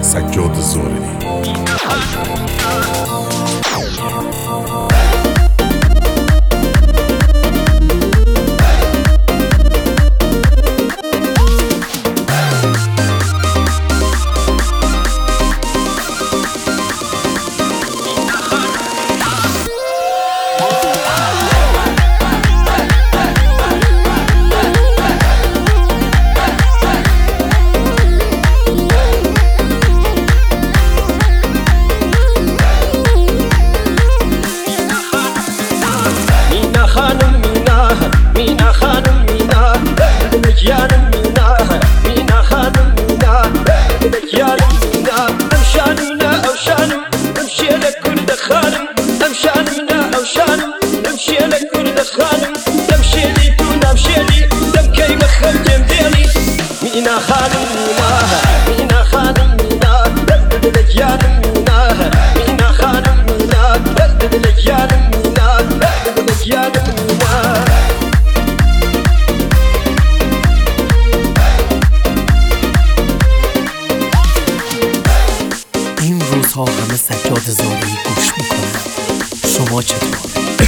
سجاد زارعی. این روزها همه سجاد زارعی گوش میکنن. شما چطور؟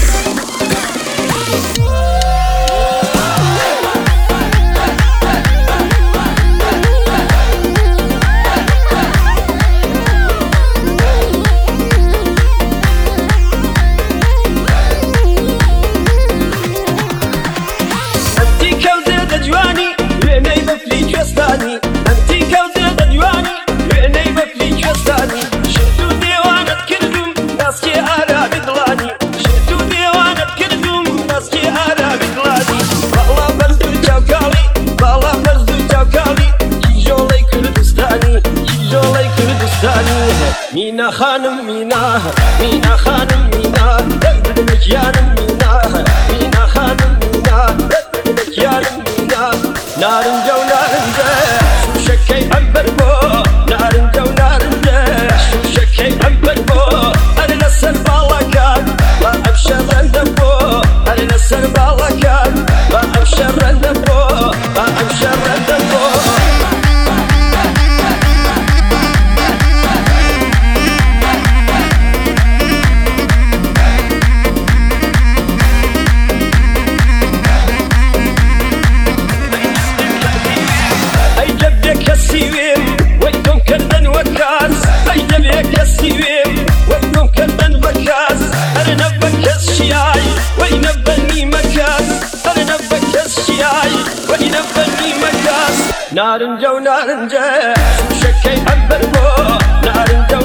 مینا خانم مینا خانم مینا دل جانم مینا خانم مینا دل جانم مینا نارنجا و نارنجا شوشکی عنبر بو نارنجا و نارنجا شوشکی عنبر بو انا نسر بالاكان ما ابشر النبو انا نسر بالاكان ما ابشر النبو ما ابشر النبو نارنجا و نارنجا شوشکی عنبر بو نارنجا